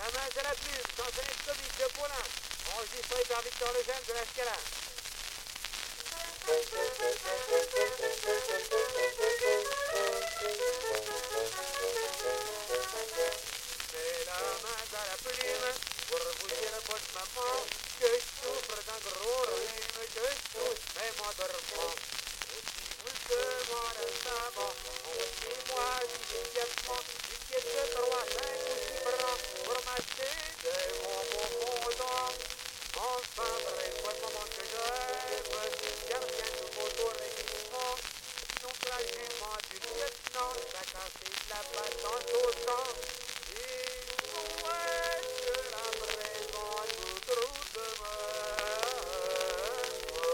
La main à la plume, chansonnette comique de Paulin, enregistré par Victor Lejeune de la Scala. C'est la main à la plume pour vous dire, bonne maman, que je souffre d'un gros rhume, que je tousse même en dormant. Aussi vous le demandez maman, envoyez-moi immédiatement une pièce de 3, 5 ou 6 francs pour m'acheter des bonbons fondants. Enfin, bref, bonne maman que j'aime, gardien de motorégiment, sinon que la jument du lieutenant, ça cassé de la patte en sautant. Et souhaite que la présente vous trouve demain.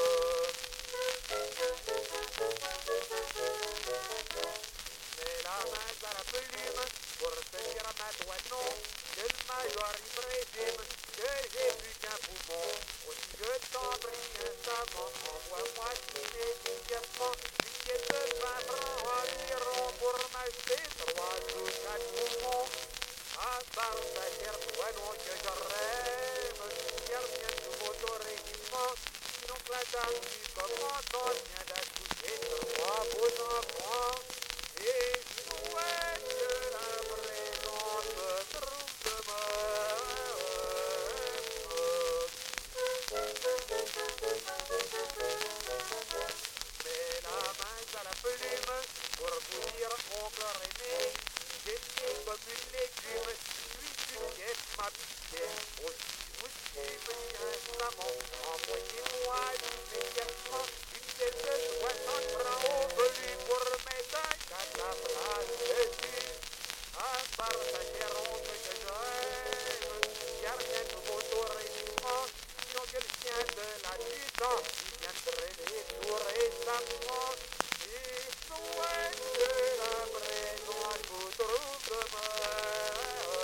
C'est la main à la plume pour te dire à ma doigt non, que le major y présume que j'ai plus qu'un poumon. Aussi je t'en prie instamment, envoie-moi immédiatement une pièce de 20 francs environ pour m'acheter 3 ou 4 poumons. À part ça, toi non que je rêve, gardien de motorégiment, sinon que la dame du commandant vient d'accoucher 3 beaux enfants. Et souhaite que la présente trouve demain. Mais la main à la plume pour vous dire, oncle René, j'ai pied comme une légume, suis une pièce ma piquée. Aussi vous suivez instamment, envoyez-moi immédiatement une pièce de 60 francs au velu pour mettre un casse à place dessus. À part sa géronte que j'aime, gardien de motorégiment, sinon que le chien de l'adjudant, il vient de traîner tout récemment. Et souhaite que la présence vous trouve demain.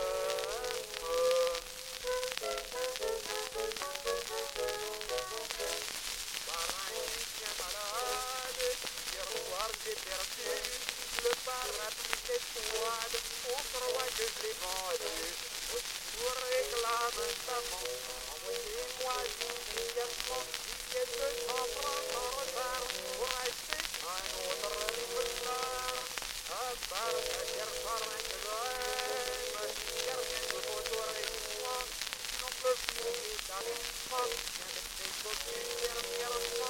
Parrain qui tient malade, hier soir j'ai perdu le parapluie d'étoile, on croit que je l'ai vendu. Aussi vous réclame instamment, envoyez-moi immédiatement une pièce de 100 francs en retard pour acheter un autre riflard. À part la chère parrain que j'aime, gardien de motorégiment, sinon que le fils d'arrivement vient d'être négocié dernièrement.